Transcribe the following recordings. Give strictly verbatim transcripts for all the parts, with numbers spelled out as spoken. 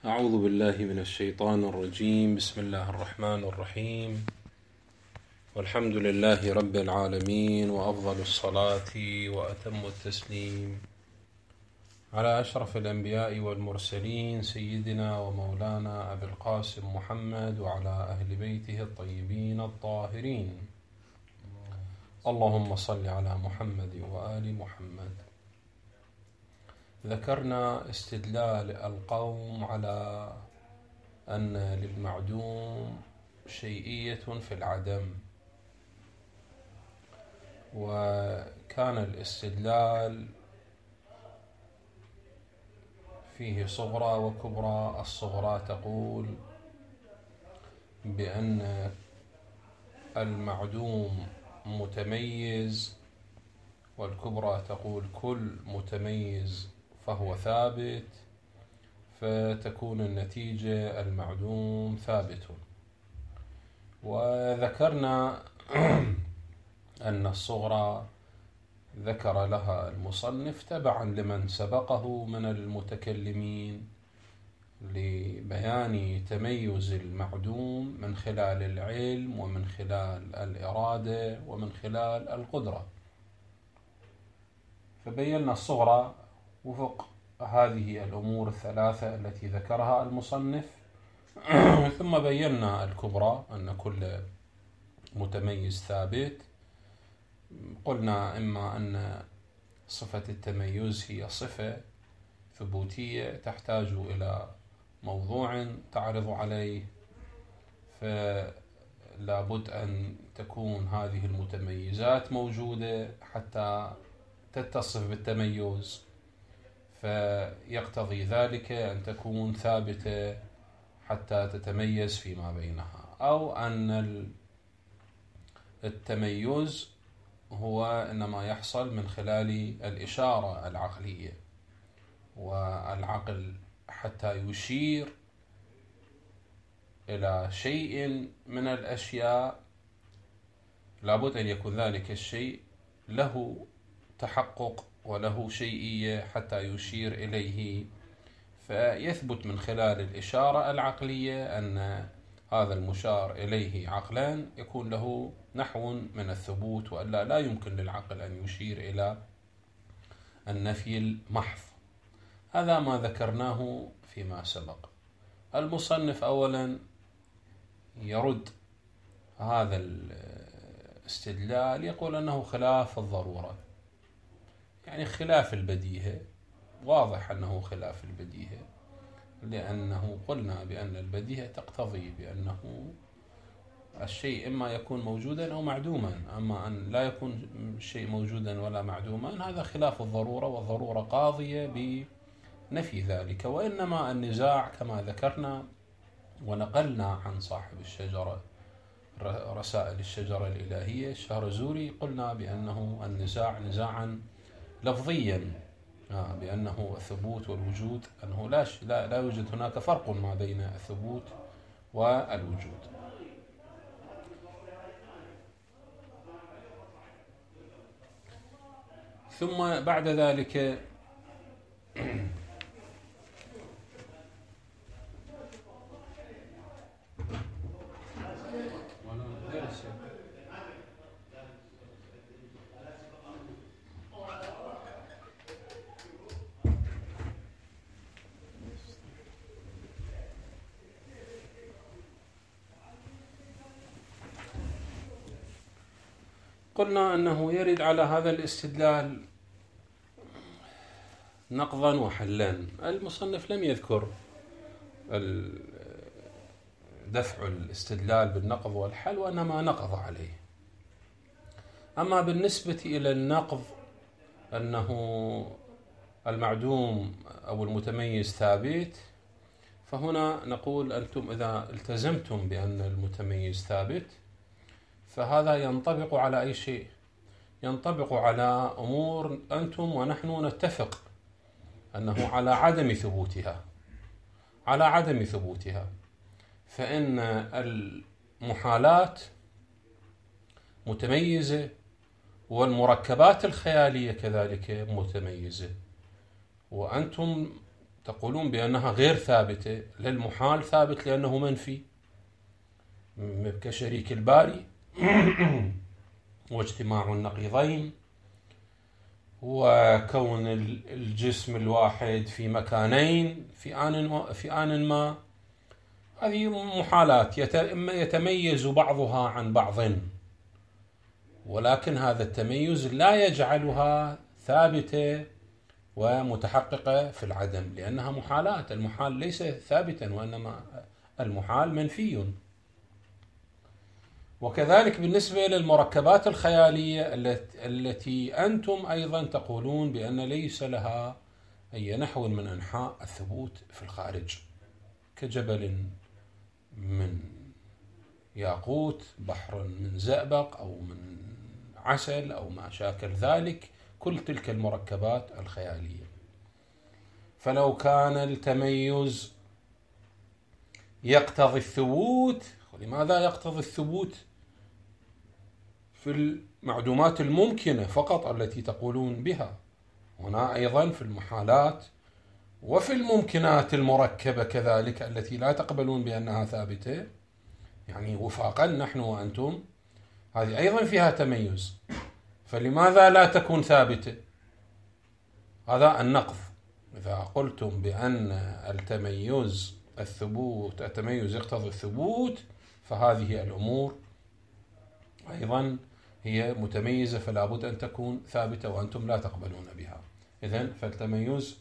أعوذ بالله من الشيطان الرجيم. بسم الله الرحمن الرحيم، والحمد لله رب العالمين، وأفضل الصلاة وأتم التسليم على أشرف الأنبياء والمرسلين سيدنا ومولانا أبي القاسم محمد وعلى أهل بيته الطيبين الطاهرين. اللهم صل على محمد وآل محمد. ذكرنا استدلال القوم على أن للمعدوم شيئية في العدم، وكان الاستدلال فيه صغرى وكبرى. الصغرى تقول بأن المعدوم متميز، والكبرى تقول كل متميز فهو ثابت، فتكون النتيجة المعدوم ثابت. وذكرنا أن الصغرى ذكر لها المصنف تبعا لمن سبقه من المتكلمين لبيان تميز المعدوم من خلال العلم ومن خلال الإرادة ومن خلال القدرة، فبينا الصغرى وفق هذه الأمور الثلاثة التي ذكرها المصنف. ثم بينا الكبرى أن كل متميز ثابت. قلنا إما أن صفة التميز هي صفة ثبوتية تحتاج إلى موضوع تعرض عليه، فلا بد أن تكون هذه المتميزات موجودة حتى تتصف بالتميز، فيقتضي ذلك أن تكون ثابتة حتى تتميز فيما بينها، أو أن التميز هو إنما يحصل من خلال الإشارة العقلية، والعقل حتى يشير إلى شيء من الأشياء لابد أن يكون ذلك الشيء له تحقق وله شيئية حتى يشير إليه، فيثبت من خلال الإشارة العقلية أن هذا المشار إليه عقلا يكون له نحو من الثبوت، وألا لا يمكن للعقل أن يشير إلى النفي المحض. هذا ما ذكرناه فيما سبق. المصنف أولا يرد هذا الاستدلال، يقول أنه خلاف الضرورة، يعني خلاف البديهة. واضح أنه خلاف البديهة، لأنه قلنا بأن البديهة تقتضي بأنه الشيء إما يكون موجودا أو معدوما، أما أن لا يكون الشيء موجودا ولا معدوما هذا خلاف الضرورة، والضرورة قاضية بنفي ذلك. وإنما النزاع كما ذكرنا ونقلنا عن صاحب الشجرة رسائل الشجرة الإلهية الشهرزوري، قلنا بأنه النزاع نزاعا لفظيا، بأنه الثبوت والوجود أنه لا, لا, لا يوجد هناك فرق ما بين الثبوت والوجود. ثم بعد ذلك قلنا أنه يرد على هذا الاستدلال نقضا وحلا. المصنف لم يذكر دفع الاستدلال بالنقض والحل، وإنما نقض عليه. أما بالنسبة إلى النقض أنه المعدوم أو المتميز ثابت، فهنا نقول أنتم إذا التزمتم بأن المتميز ثابت فهذا ينطبق على أي شيء؟ ينطبق على أمور أنتم ونحن نتفق أنه على عدم ثبوتها على عدم ثبوتها فإن المحالات متميزة، والمركبات الخيالية كذلك متميزة، وأنتم تقولون بأنها غير ثابتة، للمحال ثابت لأنه منفي كشريك الباري واجتماع النقيضين وكون الجسم الواحد في مكانين في آن في آن ما. هذه محالات يتميز بعضها عن بعض، ولكن هذا التميز لا يجعلها ثابتة ومتحققة في العدم، لأنها محالات. المحال ليس ثابتا، وإنما المحال منفي. وكذلك بالنسبة للمركبات الخيالية التي أنتم أيضا تقولون بأن ليس لها أي نحو من أنحاء الثبوت في الخارج، كجبل من ياقوت، بحر من زئبق أو من عسل أو ما شاكل ذلك، كل تلك المركبات الخيالية. فلو كان التميز يقتضي الثبوت، ولماذا يقتضي الثبوت في المعدومات الممكنة فقط التي تقولون بها؟ هنا أيضا في المحالات وفي الممكنات المركبة كذلك التي لا تقبلون بأنها ثابتة، يعني وفاقا نحن وأنتم، هذه أيضا فيها تميز، فلماذا لا تكون ثابتة؟ هذا النقض. إذا قلتم بأن التميز الثبوت التميز يقتضي الثبوت، فهذه الأمور أيضا هي متميزة، فلا بد أن تكون ثابتة وأنتم لا تقبلون بها. إذن فالتميز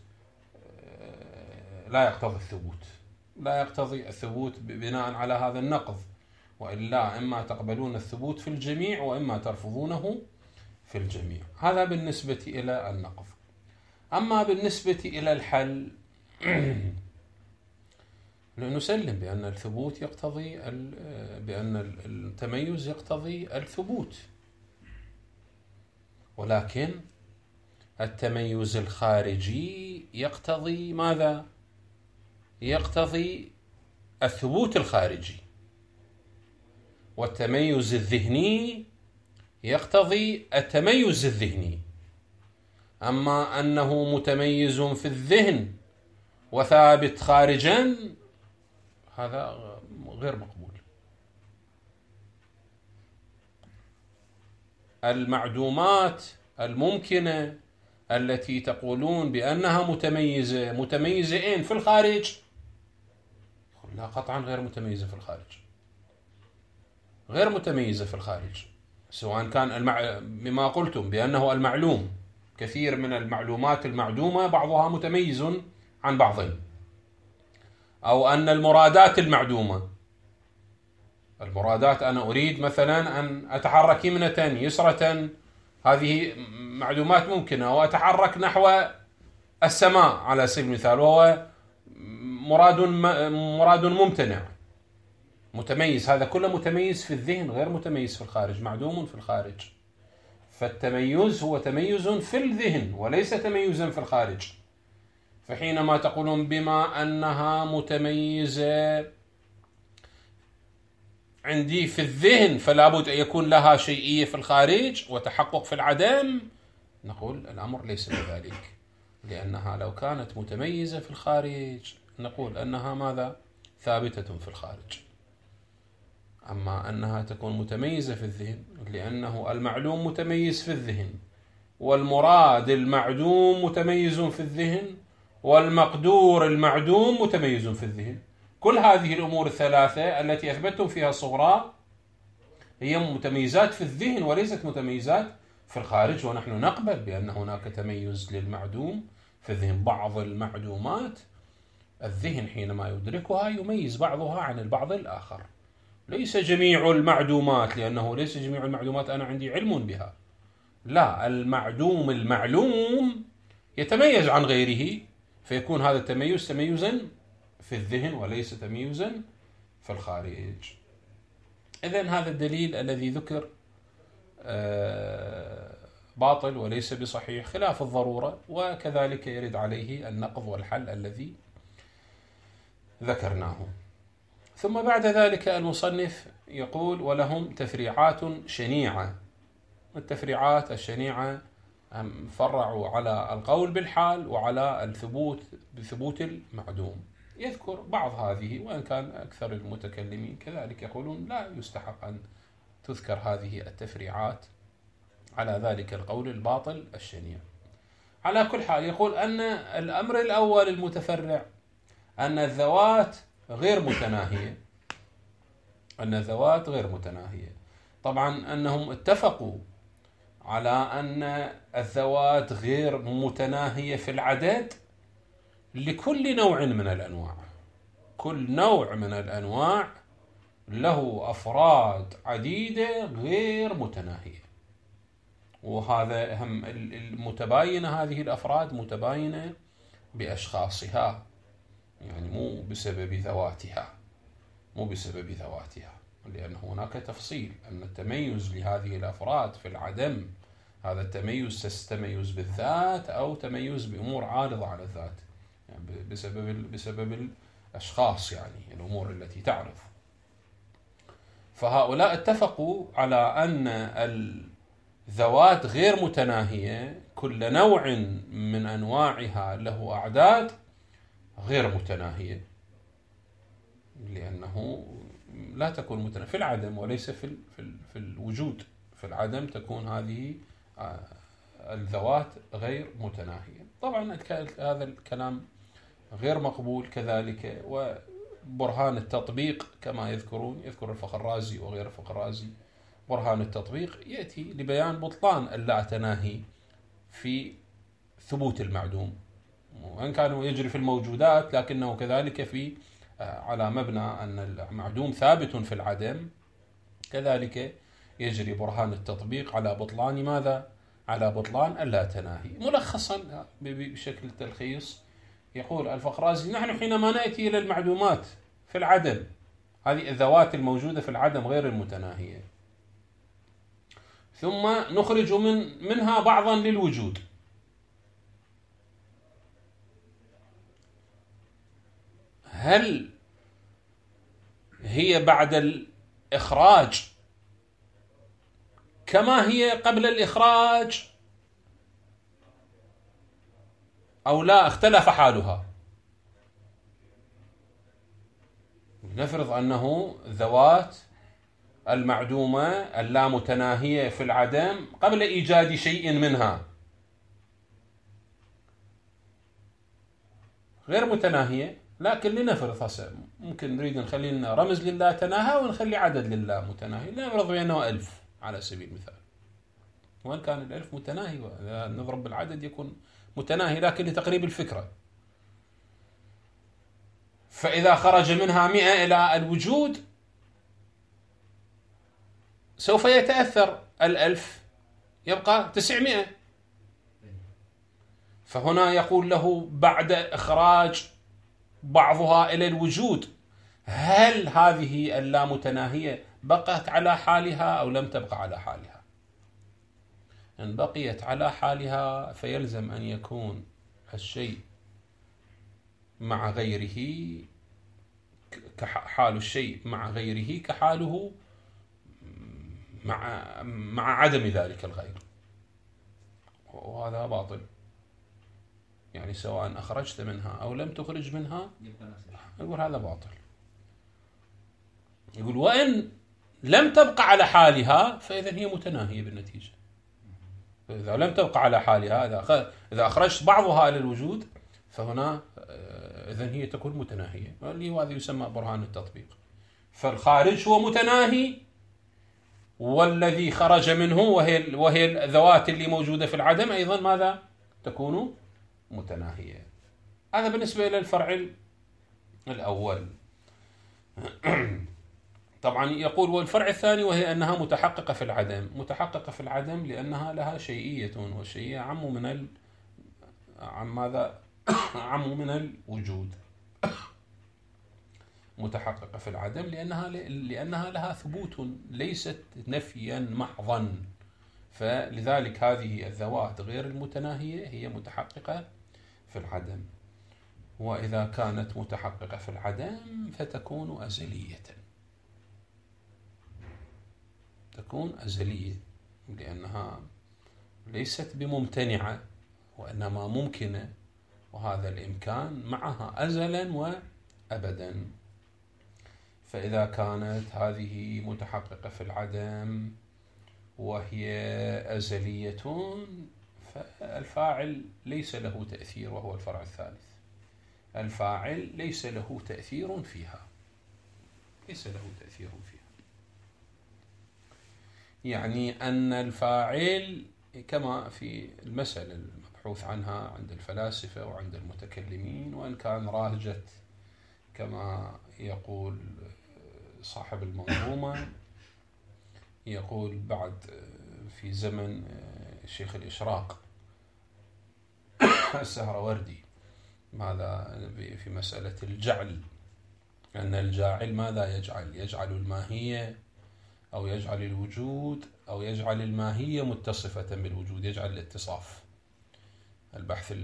لا يقتضي الثبوت، لا يقتضي الثبوت بناء على هذا النقض، وإلا إما تقبلون الثبوت في الجميع وإما ترفضونه في الجميع. هذا بالنسبة إلى النقض. أما بالنسبة إلى الحل لنسلم بأن الثبوت يقتضي بأن التميز يقتضي الثبوت، ولكن التميز الخارجي يقتضي ماذا؟ يقتضي الثبوت الخارجي، والتميز الذهني يقتضي التميز الذهني. أما أنه متميز في الذهن وثابت خارجا، هذا غير مقبول. المعدومات الممكنة التي تقولون بأنها متميزة، متميزة إن في الخارج؟ لا، قطعا غير متميزة في الخارج، غير متميزة في الخارج، سواء كان المع... بما قلتم بأنه المعلوم، كثير من المعلومات المعدومة بعضها متميز عن بعض، أو أن المرادات المعدومة، المرادات أنا أريد مثلا أن أتحرك يمنة يسرة، هذه معلومات ممكنة، وأتحرك نحو السماء على سبيل المثال، وهو مراد مراد ممتنع متميز. هذا كله متميز في الذهن، غير متميز في الخارج، معدوم في الخارج. فالتميز هو تميز في الذهن وليس تميزا في الخارج. فحينما تقولون بما أنها متميزة عندي في الذهن فلا بد أن يكون لها شيئية في الخارج وتحقق في العدم، نقول الأمر ليس كذلك، لأنها لو كانت متميزة في الخارج نقول أنها ماذا؟ ثابتة في الخارج. أما أنها تكون متميزة في الذهن لأنه المعلوم متميز في الذهن، والمراد المعدوم متميز في الذهن، والمقدور المعدوم متميز في الذهن. كل هذه الأمور الثلاثة التي أثبتتم فيها الصغرى هي متميزات في الذهن وليست متميزات في الخارج، ونحن نقبل بأن هناك تميز للمعدوم في الذهن. بعض المعدومات الذهن حينما يدركها يميز بعضها عن البعض الآخر، ليس جميع المعدومات، لأنه ليس جميع المعدومات أنا عندي علم بها، لا، المعدوم المعلوم يتميز عن غيره، فيكون هذا التميز تميزا في الذهن وليس تميزا في الخارج. إذن هذا الدليل الذي ذكر باطل وليس بصحيح خلاف الضرورة، وكذلك يرد عليه النقض والحل الذي ذكرناه. ثم بعد ذلك المصنف يقول: ولهم تفريعات شنيعة. التفريعات الشنيعة هم فرعوا على القول بالحال وعلى الثبوت بثبوت المعدوم. يذكر بعض هذه، وإن كان أكثر المتكلمين كذلك يقولون لا يستحق أن تذكر هذه التفريعات على ذلك القول الباطل الشنيع. على كل حال يقول أن الأمر الأول المتفرع أن الذوات غير متناهية، أن الذوات غير متناهية. طبعا أنهم اتفقوا على أن الذوات غير متناهية في العدد لكل نوع من الأنواع. كل نوع من الأنواع له أفراد عديدة غير متناهية، وهذا هم المتباينة، هذه الأفراد متباينة بأشخاصها، يعني مو بسبب ذواتها، مو بسبب ذواتها، لأن هناك تفصيل أن التميز لهذه الأفراد في العدم هذا التميز تميز بالذات أو تميز بأمور عارضة على الذات، يعني بسبب بسبب الأشخاص، يعني الأمور التي تعرض. فهؤلاء اتفقوا على أن الذوات غير متناهية، كل نوع من أنواعها له أعداد غير متناهية، لأنه لا تكون متناهية في العدم وليس في في الوجود. في العدم تكون هذه الذوات غير متناهية. طبعا هذا الكلام غير مقبول كذلك، وبرهان التطبيق كما يذكرون، يذكر الفخرازي وغير الفخرازي، برهان التطبيق يأتي لبيان بطلان اللا تناهي في ثبوت المعدوم، وإن كانوا يجري في الموجودات لكنه كذلك في على مبنى أن المعدوم ثابت في العدم، كذلك يجري برهان التطبيق على بطلان ماذا؟ على بطلان اللا تناهي. ملخصا بشكل تلخيص يقول الفخرازي: نحن حينما نأتي إلى المعدومات في العدم، هذه الذوات الموجودة في العدم غير المتناهية، ثم نخرج من منها بعضا للوجود، هل هي بعد الإخراج كما هي قبل الإخراج أو لا اختلف حالها؟ نفرض أنه ذوات المعدومة اللامتناهية في العدم قبل إيجاد شيء منها غير متناهية، لكن لنفرض هسه ممكن نريد نخلي لنا رمز لله تناهى ونخلي عدد لله متناهي، لنفرض بأنه ألف على سبيل المثال، وإن كان الألف متناهي نضرب بالعدد يكون متناهي لكن لتقريب الفكرة. فإذا خرج منها مئة إلى الوجود سوف يتأثر الألف، يبقى تسعمائة. فهنا يقول له بعد إخراج بعضها إلى الوجود، هل هذه اللامتناهية بقت على حالها أو لم تبقى على حالها؟ إن بقيت على حالها فيلزم أن يكون الشيء مع غيره كحال الشيء مع غيره كحاله مع مع عدم ذلك الغير، وهذا باطل. يعني سواء أخرجت منها أو لم تخرج منها، يقول هذا باطل. يقول وإن لم تبقى على حالها فإذا هي متناهية بالنتيجة. إذا لم تبقى على حالها، إذا أخرجت بعضها إلى الوجود فهنا إذن هي تكون متناهية، وهذا يسمى برهان التطبيق. فالخارج هو متناهي، والذي خرج منه وهي وهي الذوات اللي موجودة في العدم أيضا ماذا؟ تكون متناهية. هذا بالنسبة إلى الفرع الأول. طبعا يقول والفرع الثاني وهي أنها متحققة في العدم. متحققة في العدم لأنها لها شيئية، والشيئية عم من ال... عم ماذا؟ عم من الوجود. متحققة في العدم لأنها لأنها لها ثبوت ليست نفيا محضا، فلذلك هذه الذوات غير المتناهية هي متحققة في العدم. وإذا كانت متحققة في العدم فتكون أزلية، تكون أزلية لأنها ليست بممتنعة وإنما ممكنة، وهذا الإمكان معها أزلا وأبدا. فإذا كانت هذه متحققة في العدم وهي أزلية فالفاعل ليس له تأثير، وهو الفرع الثالث. الفاعل ليس له تأثير فيها، ليس له تأثير فيها، يعني أن الفاعل كما في المسألة المبحوث عنها عند الفلاسفة وعند المتكلمين، وإن كان راجت كما يقول صاحب المنظومة، يقول بعد في زمن الشيخ الإشراق السهروردي ماذا في مسألة الجعل، أن الجاعل ماذا يجعل؟ يجعل الماهية أو يجعل الوجود أو يجعل الماهية متصفة بالوجود، يجعل الاتصاف. البحث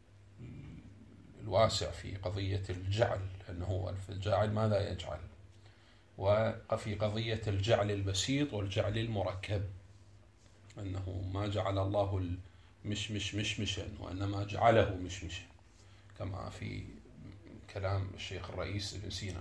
الواسع في قضية الجعل أنه الجاعل ماذا يجعل، وفي قضية الجعل البسيط والجعل المركب أنه ما جعل الله المشمش مشمشا وإنما جعله مشمشا، كما في كلام الشيخ الرئيس ابن سينا.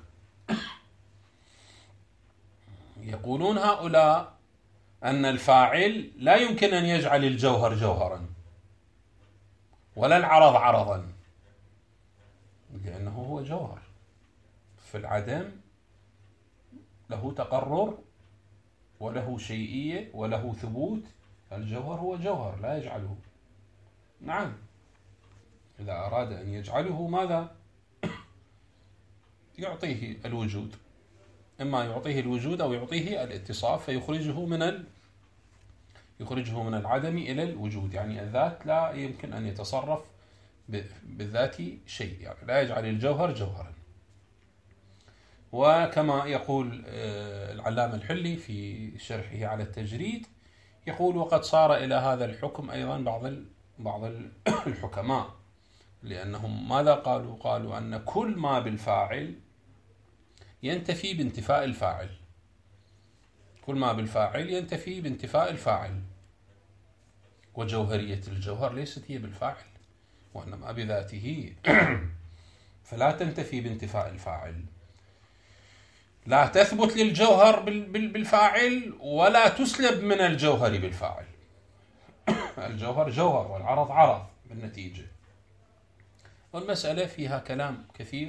يقولون هؤلاء أن الفاعل لا يمكن أن يجعل الجوهر جوهرا ولا العرض عرضا، لأنه هو جوهر في العدم، له تقرر وله شيئية وله ثبوت. الجوهر هو جوهر لا يجعله. نعم، إذا أراد أن يجعله ماذا؟ يعطيه الوجود، إما يعطيه الوجود أو يعطيه الاتصاف، فيخرجه من ال... يخرجه من العدم إلى الوجود. يعني الذات لا يمكن أن يتصرف بالذات شيء، يعني لا يجعل الجوهر جوهرا. وكما يقول العلامة الحلي في شرحه على التجريد، يقول وقد صار إلى هذا الحكم أيضا بعض بعض الحكماء، لأنهم ماذا قالوا؟ قالوا أن كل ما بالفاعل ينتفي بانتفاء الفاعل، كل ما بالفاعل ينتفي بانتفاء الفاعل، وجوهرية الجوهر ليست هي بالفاعل وإنما بذاته، فلا تنتفي بانتفاء الفاعل. لا تثبت للجوهر بالفاعل ولا تسلب من الجوهر بالفاعل. الجوهر جوهر والعرض عرض بالنتيجة. والمسألة فيها كلام كثير،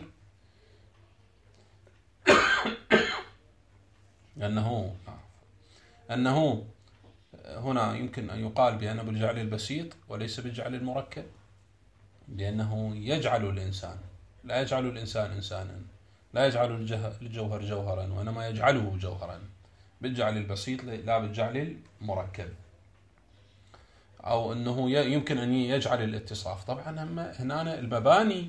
أنه أنه هنا يمكن أن يقال بأنه بالجعل البسيط وليس بالجعل المركب، لأنه يجعل الإنسان، لا يجعل الإنسان إنسانا، لا يجعل الجوهر جوهرا وإنما يجعله جوهرا بالجعل البسيط لا بالجعل المركب. أو أنه يمكن أن يجعل الاتصاف. طبعا هنا المباني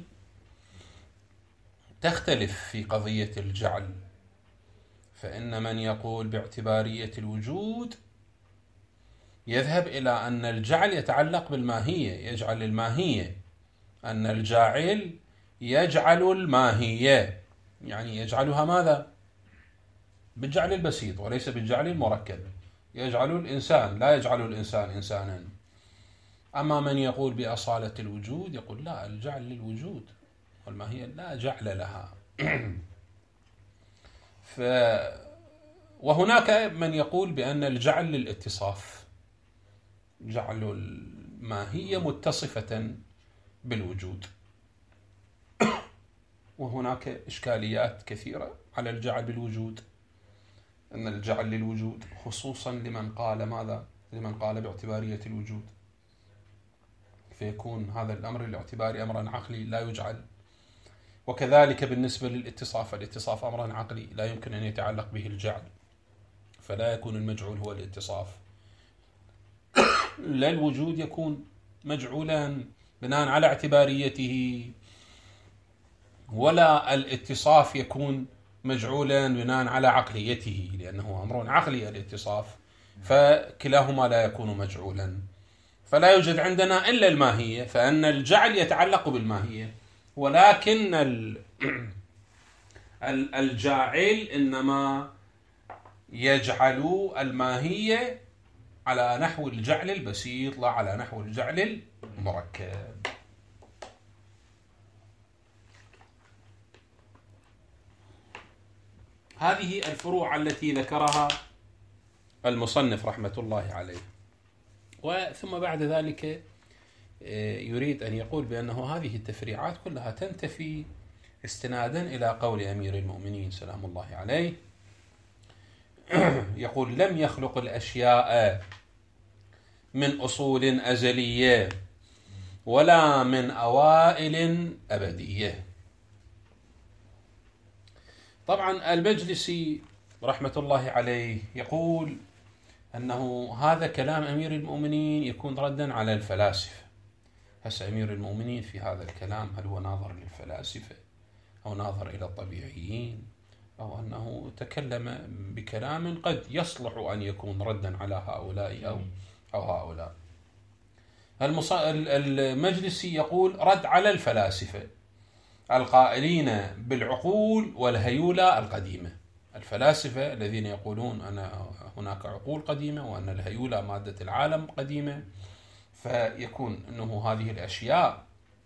تختلف في قضية الجعل، فإن من يقول باعتبارية الوجود يذهب إلى أن الجعل يتعلق بالماهية، يجعل الماهية، أن الجاعل يجعل الماهية، يعني يجعلها ماذا؟ بالجعل البسيط وليس بالجعل المركب. يجعل الإنسان، لا يجعل الإنسان إنسانا. أما من يقول بأصالة الوجود يقول لا، الجعل للوجود والماهية لا جعل لها. ف وهناك من يقول بأن الجعل للاتصاف، جعل الماهية متصفة بالوجود. وهناك إشكاليات كثيرة على الجعل بالوجود، أن الجعل للوجود خصوصا لمن قال ماذا؟ لمن قال باعتبارية الوجود، فيكون هذا الأمر الاعتباري أمرا عقلي لا يجعل. وكذلك بالنسبة للاتصاف، الاتصاف أمرا عقلي لا يمكن أن يتعلق به الجعل، فلا يكون المجعول هو الاتصاف. لا الوجود يكون مجعولا بناء على اعتباريته، ولا الاتصاف يكون مجعولا بناء على عقليته، لأنه أمر عقلي الاتصاف، فكلاهما لا يكون مجعولا. فلا يوجد عندنا إلا الماهية، فأن الجعل يتعلق بالماهية، ولكن الجاعل إنما يجعل الماهية على نحو الجعل البسيط لا على نحو الجعل المركب. هذه الفروع التي ذكرها المصنف رحمة الله عليه. وثم بعد ذلك يريد أن يقول بأنه هذه التفريعات كلها تنتفي استنادا إلى قول أمير المؤمنين سلام الله عليه، يقول: لم يخلق الأشياء من أصول أزلية ولا من أوائل أبدية. طبعا المجلسي رحمة الله عليه يقول أنه هذا كلام أمير المؤمنين يكون ردا على الفلاسفة. هسه أمير المؤمنين في هذا الكلام هل هو ناظر للفلاسفة أو ناظر إلى الطبيعيين، أو أنه تكلم بكلام قد يصلح أن يكون ردا على هؤلاء أو أو هؤلاء. المجلسي يقول رد على الفلاسفة القائلين بالعقول والهيولة القديمة. الفلاسفة الذين يقولون أن هناك عقول قديمة وأن الهيولة مادة العالم قديمة، فيكون أنه هذه الأشياء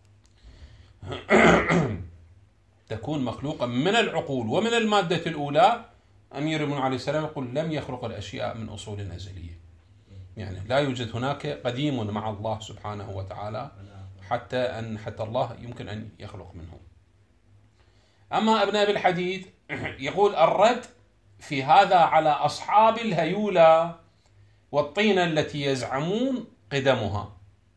تكون مخلوقة من العقول ومن المادة الأولى. أمير المؤمنين عليه السلام يقول: لم يخلق الأشياء من أصول أزلية، يعني لا يوجد هناك قديم مع الله سبحانه وتعالى حتى أن حتى الله يمكن أن يخلق منه. أما ابن أبي الحديد يقول الرد في هذا على أصحاب الهيولة والطينة التي يزعمون قدمها.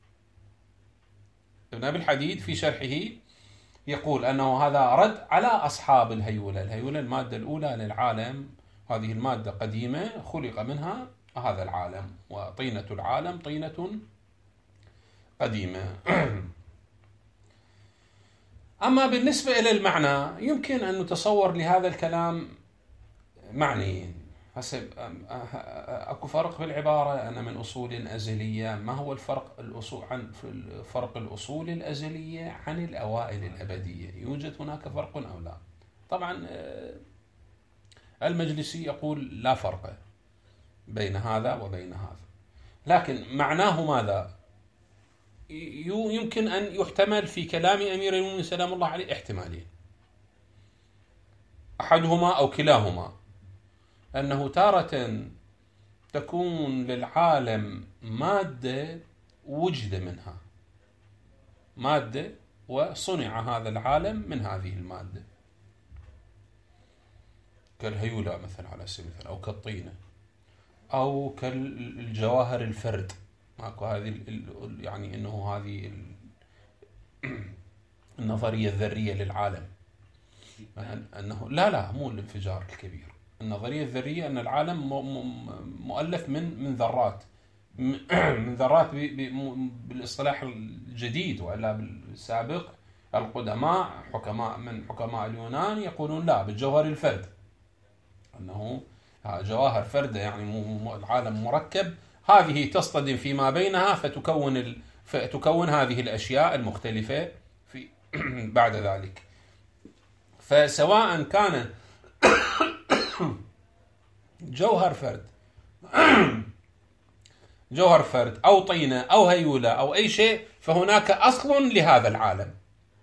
ابن أبي الحديد في شرحه يقول أنه هذا رد على أصحاب الهيولة. الهيولة المادة الأولى للعالم، هذه المادة قديمة خلق منها هذا العالم، وطينة العالم طينة قديمة. أما بالنسبة إلى المعنى يمكن أن نتصور لهذا الكلام معنيين. حسب أكو فرق في العبارة أن من أصول أزلية. ما هو الفرق الأصول عن فرق الأصول الأزلية عن الأوائل الأبدية؟ يوجد هناك فرق أو لا؟ طبعا المجلسي يقول لا فرق بين هذا وبين هذا، لكن معناه ماذا؟ يمكن أن يحتمل في كلام أمير المؤمنين سلام الله عليه احتمالين، أحدهما أو كلاهما، أنه تارة تكون للعالم مادة وجد منها، مادة وصنع هذا العالم من هذه المادة، كالهيولة مثلا على سبيل المثال، أو كالطينة، أو كالجواهر الفرد. ماكو هذه يعني انه هذه النظريه الذريه للعالم، انه لا لا مو الانفجار الكبير. النظريه الذريه ان العالم مؤلف من من ذرات، من ذرات بالاصطلاح الجديد، والا بالسابق القدماء حكماء من حكماء اليونان يقولون لا بالجوهر الفرد، انه جواهر فرد يعني العالم مركب، هذه تصطدم فيما بينها فتكون ال... فتكون هذه الأشياء المختلفة في بعد ذلك. فسواء كان جوهر فرد جوهر فرد أو طينة أو هيولة أو أي شيء، فهناك أصل لهذا العالم.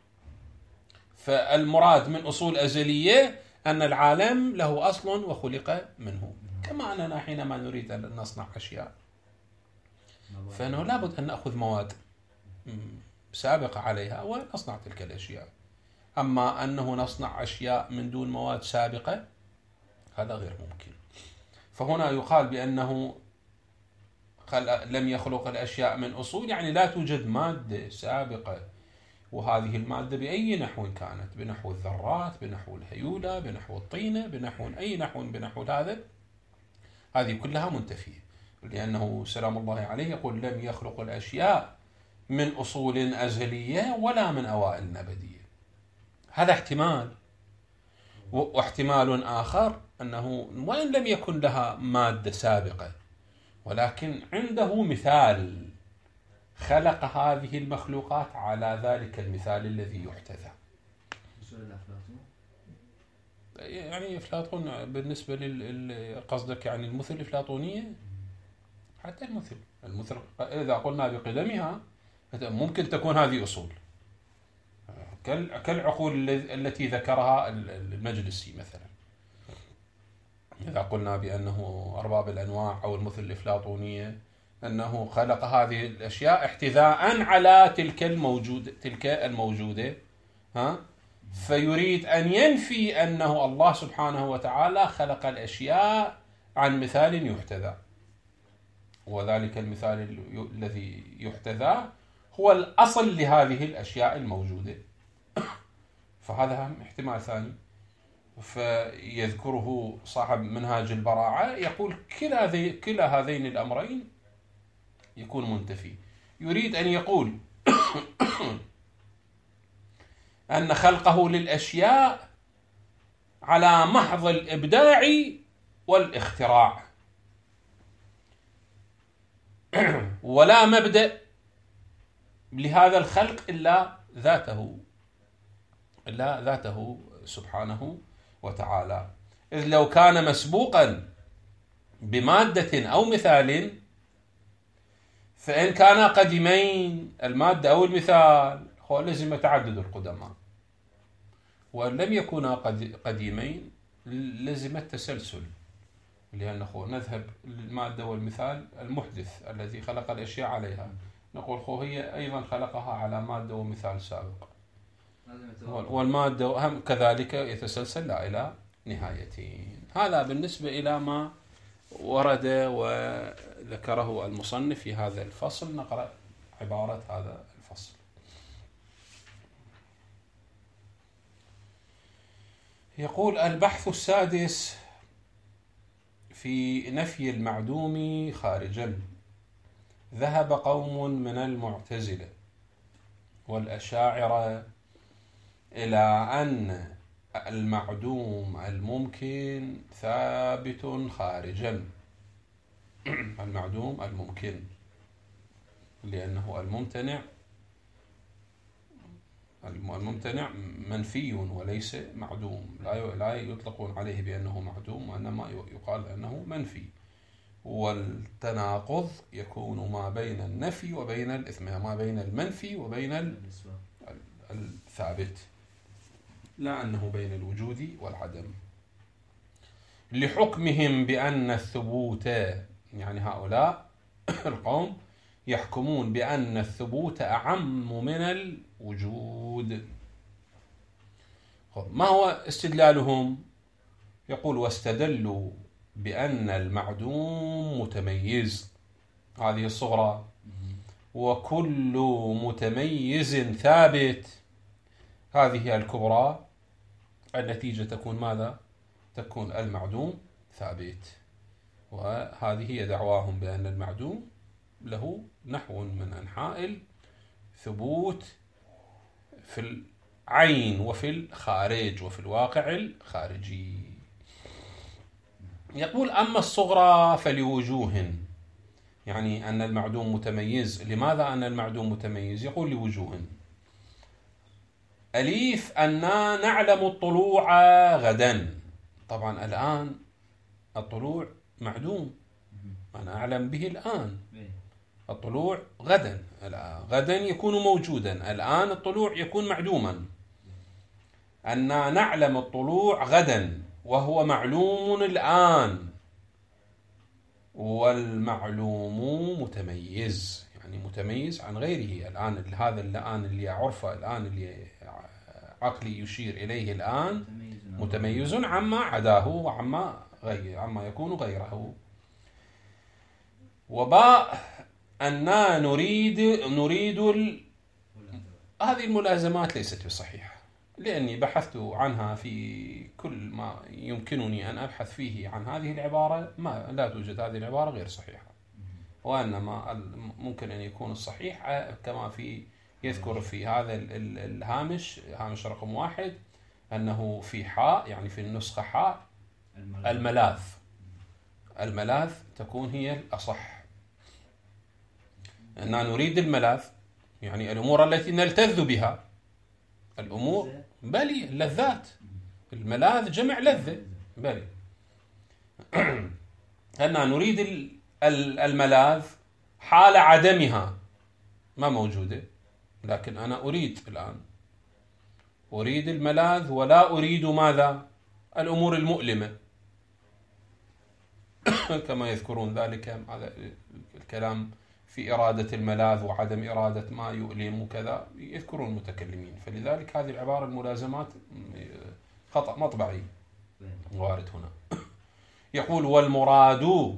فالمراد من أصول أزلية أن العالم له أصل وخلق منه، كما أننا حينما نريد أن نصنع أشياء فإنه لابد أن نأخذ مواد سابقة عليها ونصنع تلك الأشياء. أما أنه نصنع أشياء من دون مواد سابقة هذا غير ممكن. فهنا يقال بأنه لم يخلق الأشياء من أصول، يعني لا توجد مادة سابقة، وهذه المادة بأي نحو كانت، بنحو الذرات، بنحو الهيولة، بنحو الطينة، بنحو أي نحو بنحو هذا، هذه كلها منتفية، لأنه سلام الله عليه يقول لم يخلق الأشياء من أصول أزلية ولا من أوائل أبدية. هذا احتمال. واحتمال آخر أنه وإن لم يكن لها مادة سابقة، ولكن عنده مثال خلق هذه المخلوقات على ذلك المثال الذي يحتذى. يعني أفلاطون بالنسبة لل قصدك يعني المثل الأفلاطونية؟ حتى المثل المثل إذا قلنا بقدمها ممكن تكون هذه أصول كالعقول التي ذكرها المجلسي مثلا. إذا قلنا بأنه أرباب الأنواع أو المثل الأفلاطونية أنه خلق هذه الأشياء احتذاء على تلك الموجودة تلك الموجودة ها، فيريد أن ينفي أنه الله سبحانه وتعالى خلق الأشياء عن مثال يحتذى، وذلك المثال الذي يحتذى هو الأصل لهذه الأشياء الموجودة. فهذا احتمال ثاني. فيذكره صاحب منهاج البراعة يقول كلا, ذي كلا هذين الأمرين يكون منتفي. يريد أن يقول أن خلقه للأشياء على محض الإبداع والاختراع، ولا مبدأ لهذا الخلق إلا ذاته إلا ذاته سبحانه وتعالى. إذ لو كان مسبوقا بمادة أو مثال فإن كان قديمين المادة أو المثال هو لزم تعدد القدماء، وإن لم يكونا قديمين لزم التسلسل، لأنه نذهب للمادة والمثال المحدث الذي خلق الأشياء عليها نقول خو هي أيضا خلقها على مادة ومثال سابق، والمادة هم كذلك يتسلسل لا إلى نهايتين. هذا بالنسبة إلى ما ورد وذكره المصنف في هذا الفصل. نقرأ عبارة هذا الفصل. يقول: البحث السادس في نفي المعدوم خارجا. ذهب قوم من المعتزلة والأشاعرة إلى أن المعدوم الممكن ثابت خارجا. المعدوم الممكن لأنه الممتنع الممتنع منفي وليس معدوم، لا يطلقون عليه بأنه معدوم وإنما يقال أنه منفي. والتناقض يكون ما بين النفي وبين الإثم، ما بين المنفي وبين الثابت، لا أنه بين الوجود والعدم. لحكمهم بأن الثبوت، يعني هؤلاء القوم يحكمون بأن الثبوت أعم من الوجود. ما هو استدلالهم؟ يقول: واستدلوا بأن المعدوم متميز، هذه الصغرى، وكل متميز ثابت، هذه الكبرى. النتيجة تكون ماذا؟ تكون المعدوم ثابت. وهذه هي دعواهم بأن المعدوم له نحو من أنحاء الثبوت في العين وفي الخارج وفي الواقع الخارجي. يقول: أما الصغرى فلوجوه، يعني أن المعدوم متميز. لماذا أن المعدوم متميز؟ يقول: لوجوه. أليف أننا نعلم الطلوع غدا. طبعا الآن الطلوع معدوم، أنا أعلم به الآن. الطلوع غدا غدا يكون موجودا، الآن الطلوع يكون معدوما. أننا نعلم الطلوع غدا وهو معلوم الآن، والمعلوم متميز، يعني متميز عن غيره. الآن هذا الآن اللي عرفه الآن اللي عقلي يشير إليه الآن متميز عما عداه وعما غير عما يكون غيره. وباء أننا نريد نريد ال... هذه الملازمات ليست بصحيحة، لأني بحثت عنها في كل ما يمكنني أن أبحث فيه عن هذه العبارة، ما لا توجد هذه العبارة غير صحيحة. وإنما ممكن أن يكون الصحيح كما في يذكر في هذا الهامش، هامش رقم واحد، أنه في حاء، يعني في النسخة حاء الملاذ. الملاذ تكون هي الأصح، أننا نريد الملاذ، يعني الأمور التي نلتذ بها، الأمور بلي اللذات. الملاذ جمع لذة، بلي أننا نريد الملاذ حال عدمها ما موجودة، لكن أنا أريد الآن أريد الملاذ ولا أريد ماذا؟ الأمور المؤلمة كما يذكرون ذلك هذا الكلام في إرادة الملاذ وعدم إرادة ما يؤلم وكذا، يذكرون المتكلمين. فلذلك هذه العبارة الملازمات خطأ مطبعي وارد هنا. يقول والمراد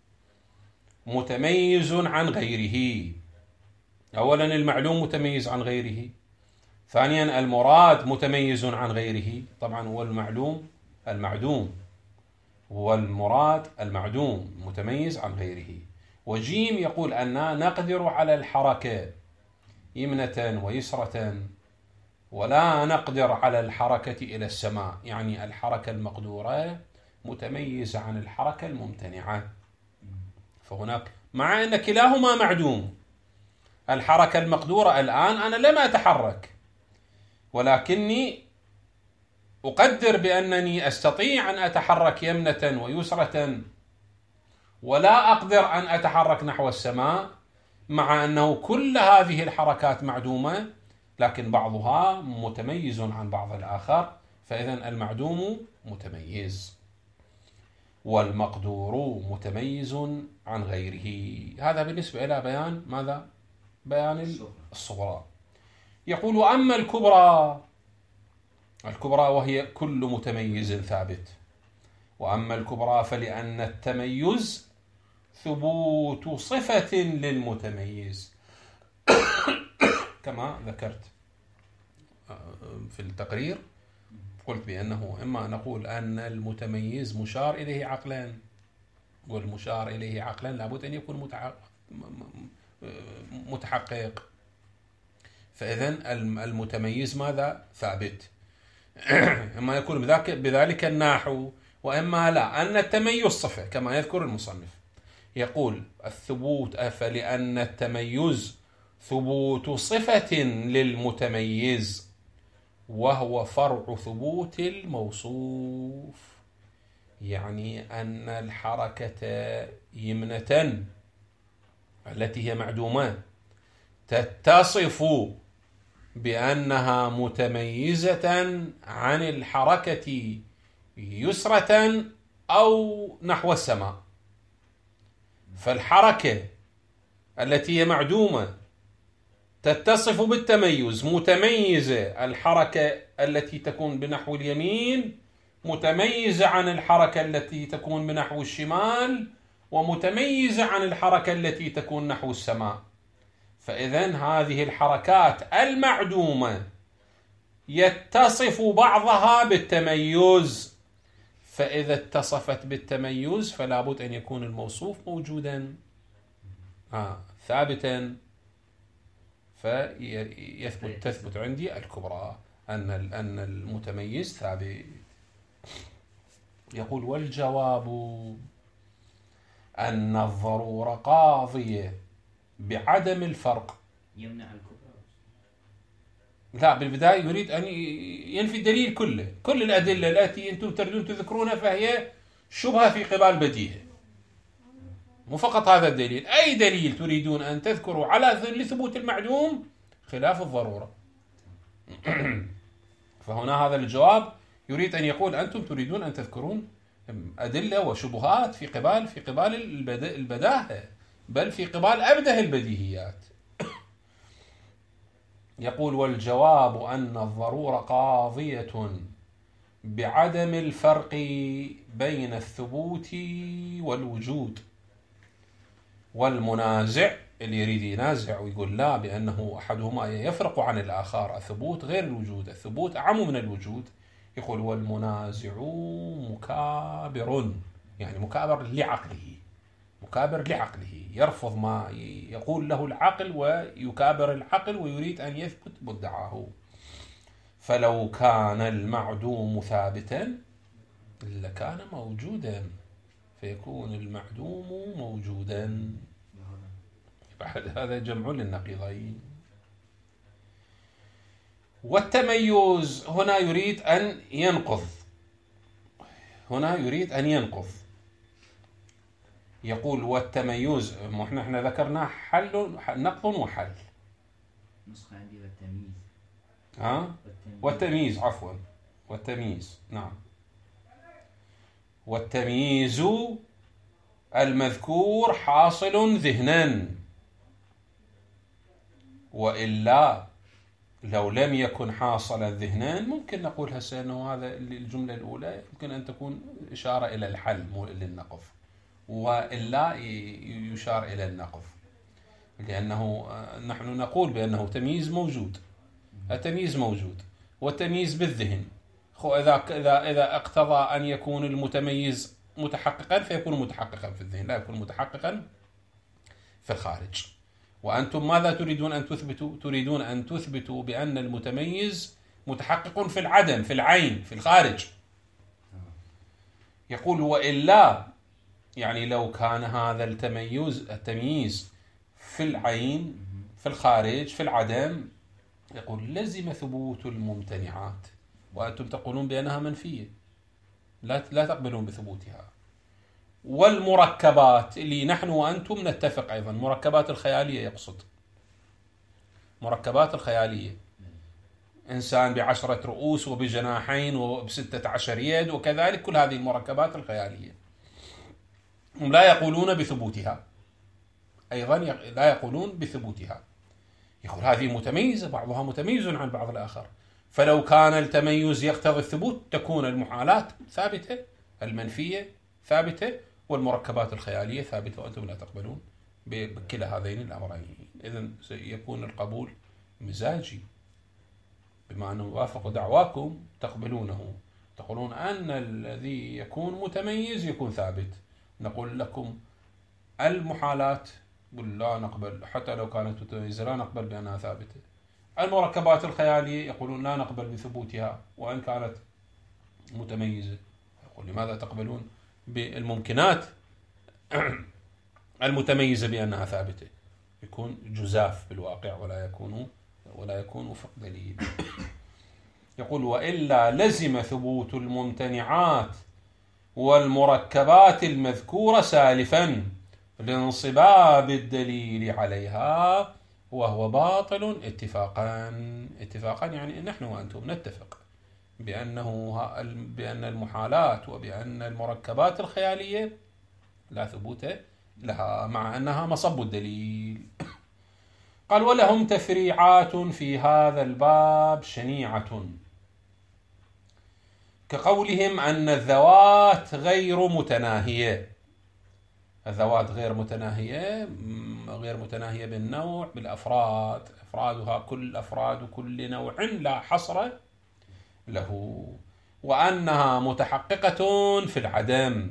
متميز عن غيره. أولا المعلوم متميز عن غيره، ثانيا المراد متميز عن غيره. طبعا هو المعلوم المعدوم، والمراد المعدوم متميز عن غيره. وجيم يقول أننا نقدر على الحركة يمنة ويسرة ولا نقدر على الحركة إلى السماء، يعني الحركة المقدورة متميزة عن الحركة الممتنعة. فهناك مع أن كلاهما معدوم، الحركة المقدورة الآن أنا لم أتحرك، ولكني أقدر بأنني أستطيع أن أتحرك يمنة ويسرة ولا أقدر أن أتحرك نحو السماء، مع أنه كل هذه الحركات معدومة لكن بعضها متميز عن بعض الآخر. فإذن المعدوم متميز والمقدور متميز عن غيره. هذا بالنسبة إلى بيان ماذا؟ بيان الصغرى. يقول وأما الكبرى، الكبرى وهي كل متميز ثابت. وأما الكبرى فلأن التميز ثبوت صفة للمتميز كما ذكرت في التقرير، قلت بأنه إما نقول أن المتميز مشار إليه عقلا، والمشار إليه عقلا لابد أن يكون متحقق، فإذن المتميز ماذا؟ ثابت. إما يكون بذلك, بذلك النحو، وإما لا، أن التميز صفة كما يذكر المصنف. يقول الثبوت فلأن التميز ثبوت صفة للمتميز وهو فرع ثبوت الموصوف، يعني أن الحركة يمنة التي هي معدومة تتصف بأنها متميزة عن الحركة يسرة أو نحو السماء. فالحركة التي هي معدومة تتصف بالتميز، متميزة الحركة التي تكون بنحو اليمين متميزة عن الحركة التي تكون بنحو الشمال، ومتميزة عن الحركة التي تكون نحو السماء. فإذن هذه الحركات المعدومة يتصف بعضها بالتميز، فإذا اتصفت بالتميز فلا بد أن يكون الموصوف موجودا آه ثابتا، فيثبت تثبت عندي الكبرى أن أن المتميز ثابت. يقول والجواب أن الضرورة قاضية بعدم الفرق. يمنع الكبرى؟ لا، بالبداية يريد أن ينفي الدليل كله، كل الأدلة التي أنتم تريدون تذكرونها فهي شبهة في قبال بديهة، مو فقط هذا الدليل، أي دليل تريدون أن تذكروا على لثبوت المعدوم خلاف الضرورة. فهنا هذا الجواب يريد أن يقول أنتم تريدون أن تذكرون أدلة وشبهات في قبال في قبال البداهة، بل في قبال أبده البديهيات. يقول والجواب أن الضرورة قاضية بعدم الفرق بين الثبوت والوجود. والمنازع اللي يريد ينازع ويقول لا بأنه أحدهما يفرق عن الآخر، الثبوت غير الوجود، الثبوت أعم من الوجود، يقول والمنازع مكابر، يعني مكابر لعقله، مكابر لعقله، يرفض ما يقول له العقل ويكابر العقل ويريد أن يثبت مدعاه. فلو كان المعدوم ثابتا لكان موجودا، فيكون المعدوم موجودا. هذا جمع للنقيضين. والتميز هنا يريد أن ينقض، هنا يريد أن ينقض يقول والتميز، احنا احنا ذكرنا حل نقض وحل. نسخة عندي والتمييز. ها؟ والتمييز عفوا، والتمييز نعم. والتمييز المذكور حاصل ذهنا، وإلا لو لم يكن حاصلا ذهنا ممكن نقول هسه أنه هذا الجملة الأولى يمكن أن تكون إشارة إلى الحل مو للنقف، وإلا يشار إلى النقف، لأنه نحن نقول بأنه تمييز موجود، التمييز موجود والتمييز بالذهن. إذا إذا إذا اقتضى أن يكون المتميز متحققا فيكون متحققا في الذهن، لا يكون متحققا في الخارج. وأنتم ماذا تريدون أن تثبتوا؟ تريدون أن تثبتوا بأن المتميز متحقق في العدم، في العين، في الخارج. يقول وإلا، يعني لو كان هذا التميز التمييز في العين، في الخارج، في العدم، يقول لزم ثبوت الممتنعات، وأنتم تقولون بأنها منفية، لا لا تقبلون بثبوتها. والمركبات اللي نحن وأنتم نتفق أيضا، مركبات الخيالية يقصد، مركبات الخيالية، إنسان بعشرة رؤوس وبجناحين وبستة عشر يد وكذلك، كل هذه المركبات الخيالية هم لا يقولون بثبوتها، أيضا لا يقولون بثبوتها. يقول هذه متميزة، بعضها متميز عن بعض الآخر، فلو كان التميز يقتضي الثبوت تكون المحالات ثابتة، المنفية ثابتة، والمركبات الخيالية ثابتة، وأنتم لا تقبلون بكلا هذين الأمرين. إذن سيكون القبول مزاجي، بما أنه يوافق دعواكم تقبلونه، تقولون أن الذي يكون متميز يكون ثابت. نقول لكم المحالات لا نقبل، حتى لو كانت متميزة لا نقبل بأنها ثابتة. المركبات الخيالية يقولون لا نقبل بثبوتها وإن كانت متميزة. يقول لماذا تقبلون بالممكنات المتميزة بأنها ثابتة؟ يكون جزاف بالواقع ولا يكون ولا يكون وفق دليل. يقول وإلا لزم ثبوت الممتنعات والمركبات المذكورة سالفا لانصباب الدليل عليها، وهو باطل اتفاقا. اتفاقا يعني نحن وأنتم نتفق بأنه بأن المحالات وبأن المركبات الخيالية لا ثبوت لها، مع أنها مصب الدليل. قال ولهم تفريعات في هذا الباب شنيعة، كقولهم أن الذوات غير متناهية. الذوات غير متناهية، غير متناهية بالنوع، بالأفراد، أفرادها كل أفراد كل نوع لا حصر له، وأنها متحققة في العدم،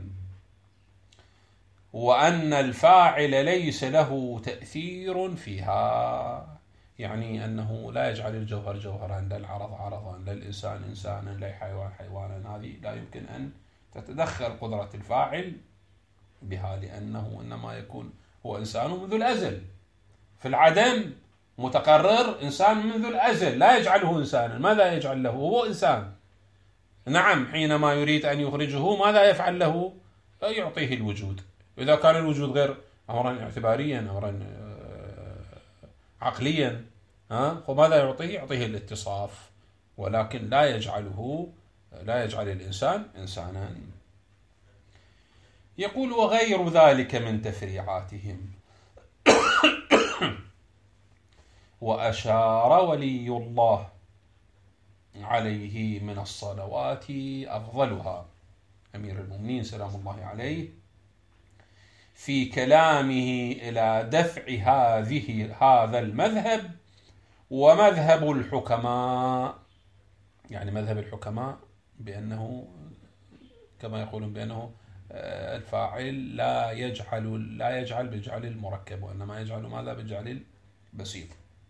وأن الفاعل ليس له تأثير فيها، يعني أنه لا يجعل الجوهر جوهرا، لا العرض عرضا، لا الإنسان إنسانا، لا الحيوان حيوانا. هذه لا يمكن أن تتدخل قدرة الفاعل بها، لأنه إنما يكون هو إنسان منذ الأزل، في العدم متقرر إنسان منذ الأزل، لا يجعله إنسانا. ماذا يجعل له؟ هو إنسان. نعم، حينما يريد أن يخرجه ماذا يفعل له؟ يعطيه الوجود. إذا كان الوجود غير أمرا اعتباريا، أمرا عقليا، ها، فماذا يعطيه؟ يعطيه الاتصاف، ولكن لا يجعله لا يجعل الإنسان إنسانا. يقول وغير ذلك من تفريعاتهم. وأشار ولي الله عليه من الصلوات أفضلها أمير المؤمنين سلام الله عليه في كلامه إلى دفع هذه هذا المذهب ومذهب الحكماء، يعني مذهب الحكماء بأنه كما يقولون بأنه الفاعل لا يجعل لا يجعل بجعل المركب، وإنما يجعل ماذا؟ بجعل البسيط.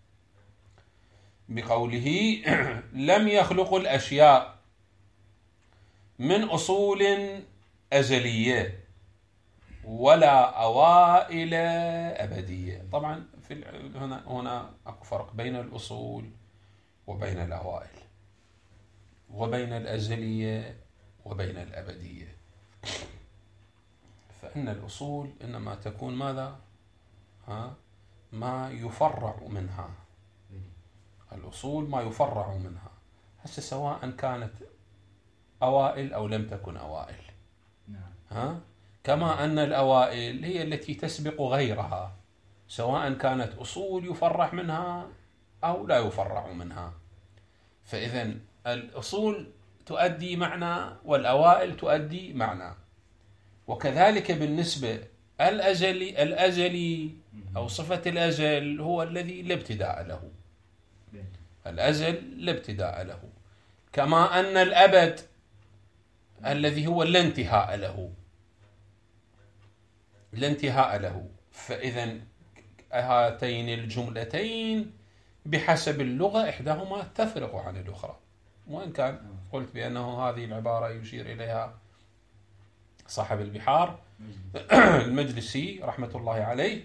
بقوله لم يخلق الأشياء من أصول أزلية ولا أوائل أبدية. طبعا في هنا هنا أكو فرق بين الأصول وبين الأوائل وبين الأزلية وبين الأبدية. فإن الأصول إنما تكون ماذا؟ ها؟ ما يفرع منها. الأصول ما يفرع منها، هسه سواء كانت أوائل أو لم تكن أوائل. ها؟ كما أن الأوائل هي التي تسبق غيرها، سواء كانت أصول يفرع منها أو لا يفرع منها. فإذن الأصول تؤدي معنى والأوائل تؤدي معنى. وكذلك بالنسبة الأزلي الأزلي أو صفة الأزل هو الذي لا ابتداء له. الأزل لا ابتداء له، كما أن الأبد الذي هو لا انتهاء له، لا انتهاء له. فإذا هاتين الجملتين بحسب اللغة إحداهما تفرق عن الأخرى، وإن كان قلت بأنه هذه العبارة يشير إليها صاحب البحار المجلسي رحمة الله عليه،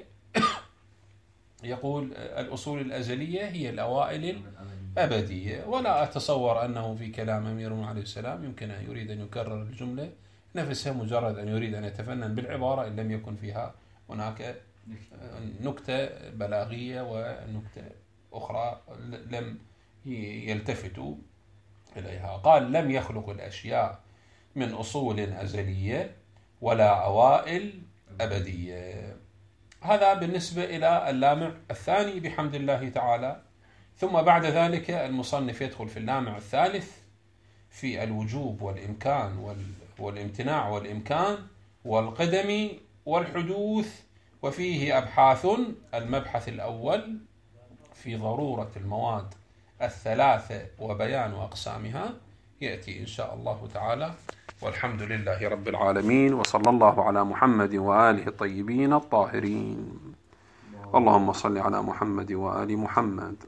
يقول الأصول الأزلية هي الأوائل الأبدية. ولا أتصور أنه في كلام أمير عليه السلام يمكن أن يريد أن يكرر الجملة نفسها مجرد أن يريد أن يتفنن بالعبارة إن لم يكن فيها هناك نكتة بلاغية ونكتة أخرى لم يلتفتوا إليها. قال لم يخلق الأشياء من أصول أزلية ولا أوائل أبدية. هذا بالنسبة إلى اللامع الثاني بحمد الله تعالى. ثم بعد ذلك المصنف يدخل في اللامع الثالث في الوجوب والإمكان والامتناع والإمكان والقدم والحدوث، وفيه أبحاث. المبحث الأول في ضرورة المواد الثلاثة وبيان أقسامها يأتي إن شاء الله تعالى. والحمد لله رب العالمين، وصلى الله على محمد وآله الطيبين الطاهرين. اللهم صل على محمد وآل محمد.